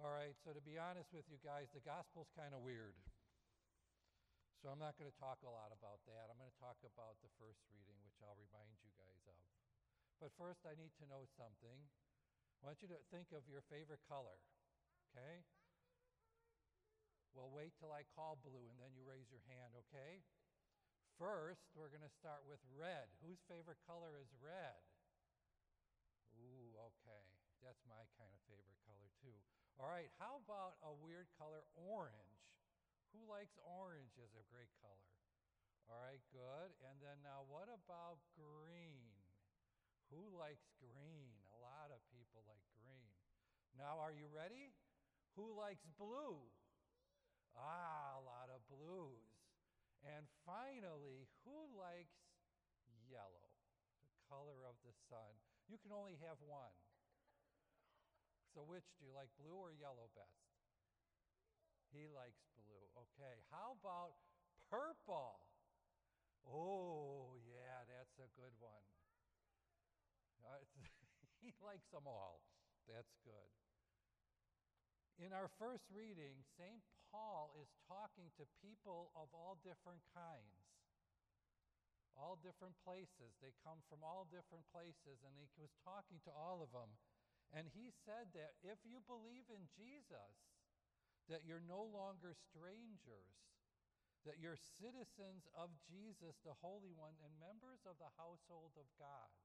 All right, so to be honest with you guys, the gospel's kind of weird. So I'm not going to talk a lot about that. I'm going to talk about the first reading, which I'll remind you guys of. But first, I need to know something. I want you to think of your favorite color, okay? My favorite color is blue. Well, wait till I call blue, and then you raise your hand, okay? First, we're going to start with red. Whose favorite color is red? Ooh, okay. That's my kind of favorite color, too. All right, how about a weird color, orange? Who likes orange as a great color? All right, good. And then now what about green? Who likes green? A lot of people like green. Now, are you ready? Who likes blue? Ah, a lot of blues. And finally, who likes yellow? The color of the sun. You can only have one. So which, do you like blue or yellow best? He likes blue. Okay, how about purple? Oh, yeah, that's a good one. He likes them all. That's good. In our first reading, St. Paul is talking to people of all different kinds, all different places. They come from all different places, and he was talking to all of them. And he said that if you believe in Jesus, that you're no longer strangers, that you're citizens of Jesus, the Holy One, and members of the household of God.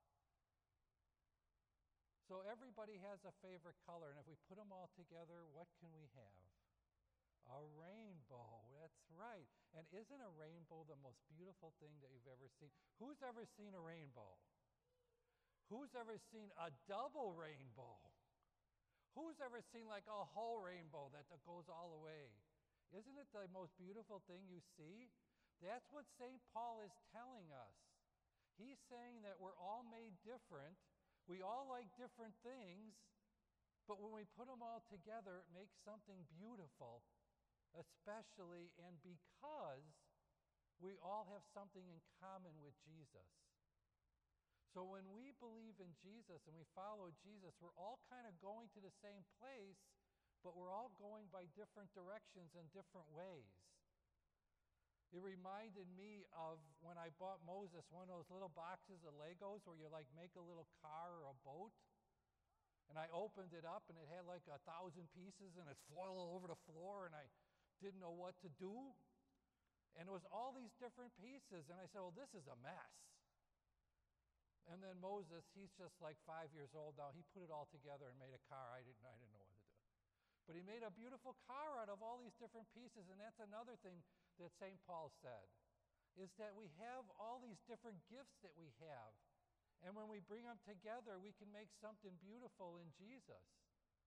So everybody has a favorite color, and if we put them all together, what can we have? A rainbow, that's right. And isn't a rainbow the most beautiful thing that you've ever seen? Who's ever seen a rainbow? Who's ever seen a double rainbow? Who's ever seen like a whole rainbow that goes all the way? Isn't it the most beautiful thing you see? That's what St. Paul is telling us. He's saying that we're all made different. We all like different things, but when we put them all together, it makes something beautiful, especially and because we all have something in common with Jesus. So when we believe in Jesus and we follow Jesus, we're all kind of going to the same place, but we're all going by different directions and different ways. It reminded me of when I bought Moses one of those little boxes of Legos where you like make a little car or a boat. And I opened it up and it had like 1,000 pieces and it's foil all over the floor and I didn't know what to do. And it was all these different pieces and I said, well, this is a mess. And then Moses, he's just like 5 years old now, he put it all together and made a car. I didn't know what to do. But he made a beautiful car out of all these different pieces, and that's another thing that St. Paul said, is that we have all these different gifts that we have, and when we bring them together, we can make something beautiful in Jesus.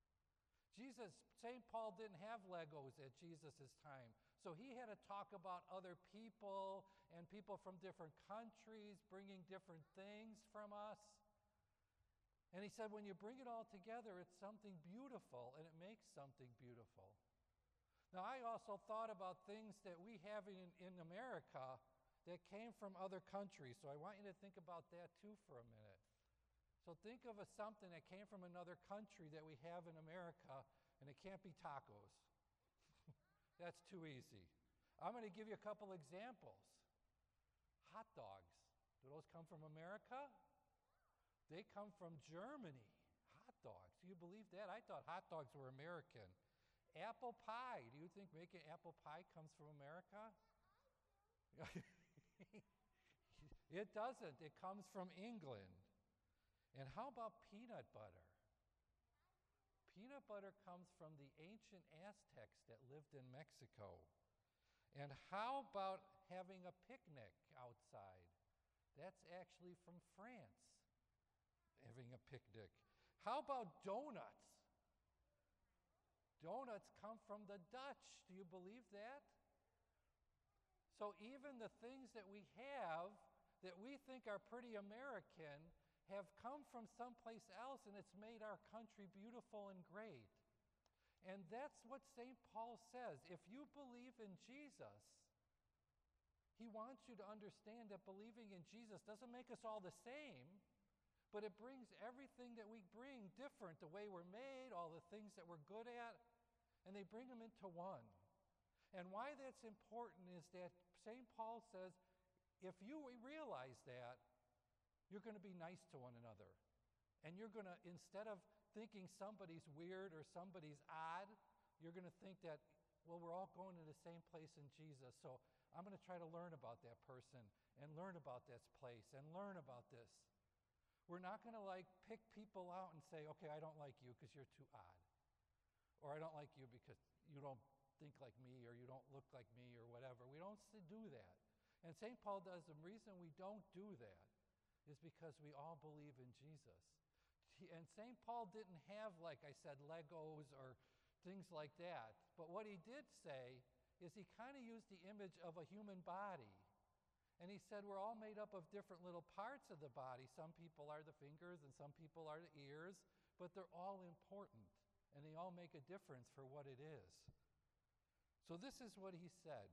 St. Paul didn't have Legos at Jesus' time, so he had to talk about other people and people from different countries bringing different things from us. And he said, when you bring it all together, it's something beautiful, and it makes something beautiful. Now, I also thought about things that we have in America that came from other countries, so I want you to think about that too for a minute. So think of something that came from another country that we have in America, and it can't be tacos. That's too easy. I'm going to give you a couple examples. Hot dogs. Do those come from America? They come from Germany. Hot dogs. Do you believe that? I thought hot dogs were American. Apple pie. Do you think making apple pie comes from America? It doesn't. It comes from England. And how about peanut butter? Peanut butter comes from the ancient Aztecs that lived in Mexico. And how about having a picnic outside? That's actually from France. Having a picnic. How about donuts? Donuts come from the Dutch. Do you believe that? So even the things that we have that we think are pretty American have come from someplace else, and it's made our country beautiful and great. And that's what St. Paul says. If you believe in Jesus, he wants you to understand that believing in Jesus doesn't make us all the same, but it brings everything that we bring different, the way we're made, all the things that we're good at, and they bring them into one. And why that's important is that St. Paul says, if you realize that, you're going to be nice to one another. And you're going to, instead of thinking somebody's weird or somebody's odd, you're going to think that, well, we're all going to the same place in Jesus, so I'm going to try to learn about that person and learn about this place and learn about this. We're not going to pick people out and say, okay, I don't like you because you're too odd. Or I don't like you because you don't think like me, or you don't look like me, or whatever. We don't do that. And St. Paul does. The reason we don't do that is because we all believe in Jesus. And St. Paul didn't have, like I said, Legos or things like that. But what he did say is he kind of used the image of a human body. And he said we're all made up of different little parts of the body. Some people are the fingers and some people are the ears, but they're all important. And they all make a difference for what it is. So this is what he said.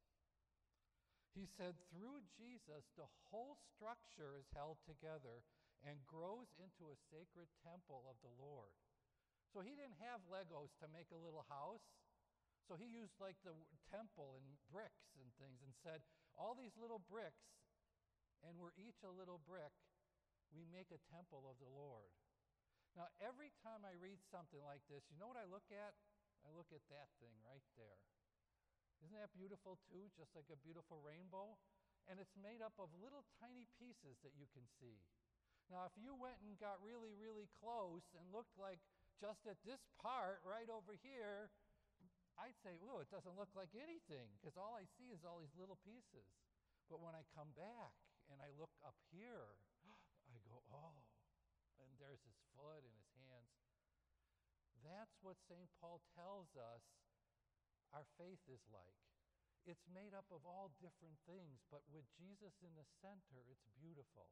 He said, through Jesus, the whole structure is held together and grows into a sacred temple of the Lord. So he didn't have Legos to make a little house. So he used like the temple and bricks and things and said, all these little bricks, and we're each a little brick, we make a temple of the Lord. Now, every time I read something like this, you know what I look at? I look at that thing right there. Isn't that beautiful too? Just like a beautiful rainbow? And it's made up of little tiny pieces that you can see. Now, if you went and got really, really close and looked like just at this part right over here, I'd say, oh, it doesn't look like anything, because all I see is all these little pieces. But when I come back and I look up here, I go, oh, and there's his foot and his hands. That's what St. Paul tells us our faith is like. It's made up of all different things, but with Jesus in the center, it's beautiful.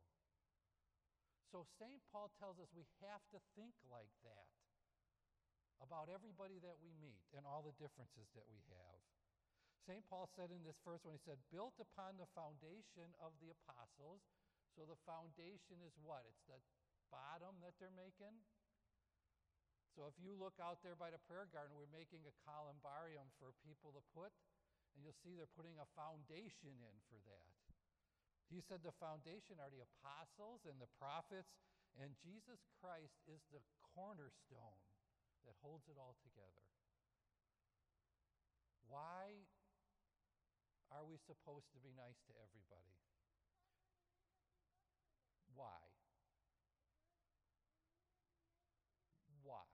So St. Paul tells us we have to think like that about everybody that we meet and all the differences that we have. St. Paul said in this first one, he said, built upon the foundation of the apostles. So the foundation is what? It's the bottom that they're making. So if you look out there by the prayer garden, we're making a columbarium for people to put, and you'll see they're putting a foundation in for that. He said the foundation are the apostles and the prophets, and Jesus Christ is the cornerstone that holds it all together. Why are we supposed to be nice to everybody? Why? Why?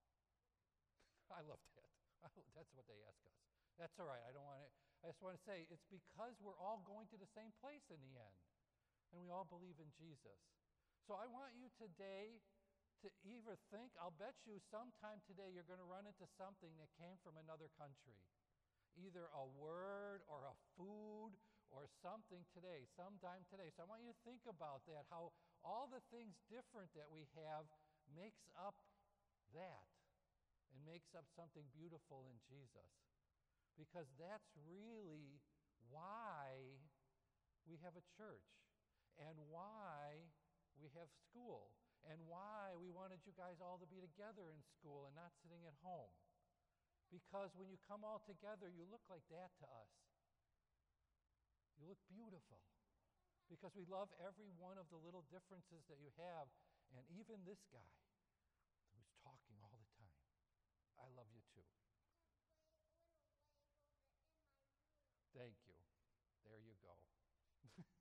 I love that. That's what they ask us. That's all right. I just want to say it's because we're all going to the same place in the end. And we all believe in Jesus. So I want you today to either think, I'll bet you sometime today you're going to run into something that came from another country. Either a word or a food or something today, sometime today. So I want you to think about that, how all the things different that we have makes up that and makes up something beautiful in Jesus. Because that's really why we have a church and why we have school and why we wanted you guys all to be together in school and not sitting at home. Because when you come all together, you look like that to us. You look beautiful. Because we love every one of the little differences that you have, and even this guy who's talking all the time. I love you too. Thank you. There you go.